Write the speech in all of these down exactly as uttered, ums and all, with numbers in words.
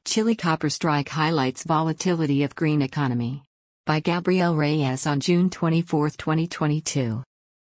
Chile copper strike highlights volatility of green economy. By Gabriel Reyes on June twenty-fourth, twenty twenty-two.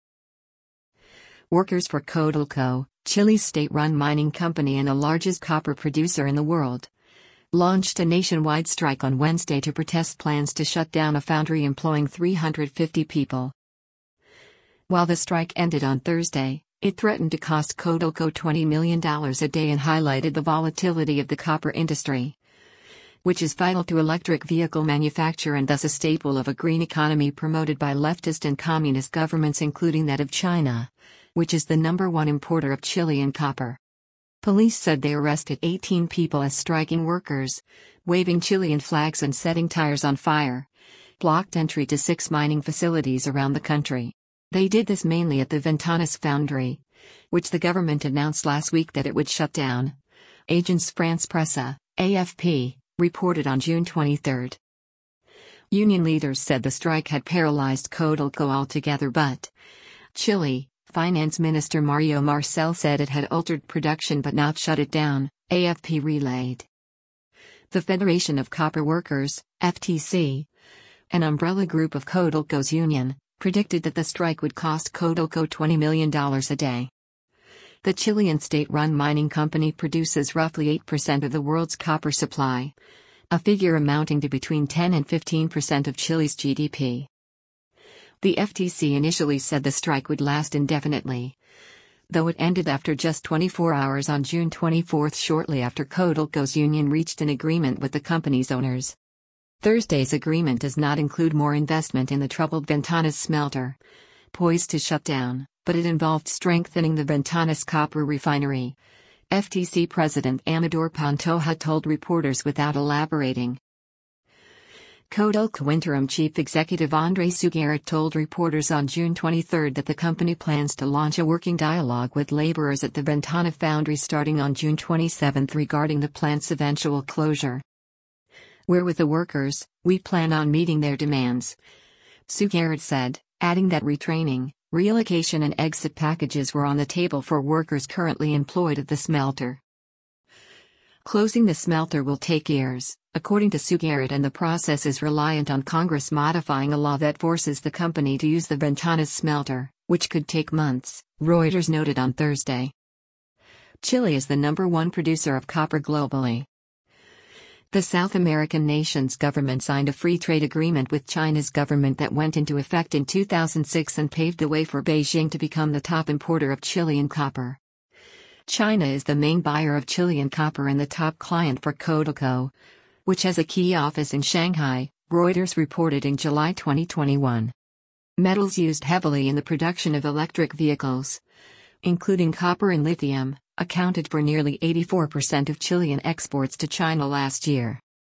Workers for Codelco, Chile's state-run mining company and the largest copper producer in the world, launched a nationwide strike on Wednesday to protest plans to shut down a foundry employing three hundred fifty people. While the strike ended on Thursday, it threatened to cost Codelco twenty million dollars a day and highlighted the volatility of the copper industry, which is vital to electric vehicle manufacture and thus a staple of a green economy promoted by leftist and communist governments, including that of China, which is the number one importer of Chilean copper. Police said they arrested eighteen people as striking workers, waving Chilean flags and setting tires on fire, blocked entry to six mining facilities around the country. They did this mainly at the Ventanas foundry, which the government announced last week that it would shut down. Agence France Presse, A F P, reported on June twenty-third. Union leaders said the strike had paralyzed Codelco altogether, but Chile Finance Minister Mario Marcel said it had altered production but not shut it down, A F P relayed. The Federation of Copper Workers, F T C, an umbrella group of Codelco's union, predicted that the strike would cost Codelco twenty million dollars a day. The Chilean state-run mining company produces roughly eight percent of the world's copper supply, a figure amounting to between ten and fifteen percent of Chile's G D P. The F T C initially said the strike would last indefinitely, though it ended after just twenty-four hours on June twenty-fourth, shortly after Codelco's union reached an agreement with the company's owners. Thursday's agreement does not include more investment in the troubled Ventanas smelter, poised to shut down, but it involved strengthening the Ventanas copper refinery, F T C President Amador Pantoja told reporters without elaborating. Codelco interim chief executive André Sugarit told reporters on June twenty-third that the company plans to launch a working dialogue with laborers at the Ventana foundry starting on June twenty-seventh regarding the plant's eventual closure. "We're with the workers, we plan on meeting their demands," Sugarit said, adding that retraining, relocation and exit packages were on the table for workers currently employed at the smelter. Closing the smelter will take years, according to Sugarit, and the process is reliant on Congress modifying a law that forces the company to use the Ventanas smelter, which could take months, Reuters noted on Thursday. Chile is the number one producer of copper globally. The South American nation's government signed a free trade agreement with China's government that went into effect in two thousand six and paved the way for Beijing to become the top importer of Chilean copper. China is the main buyer of Chilean copper and the top client for Codelco, which has a key office in Shanghai, Reuters reported in July twenty twenty-one. Metals used heavily in the production of electric vehicles, including copper and lithium, accounted for nearly eighty-four percent of Chilean exports to China last year.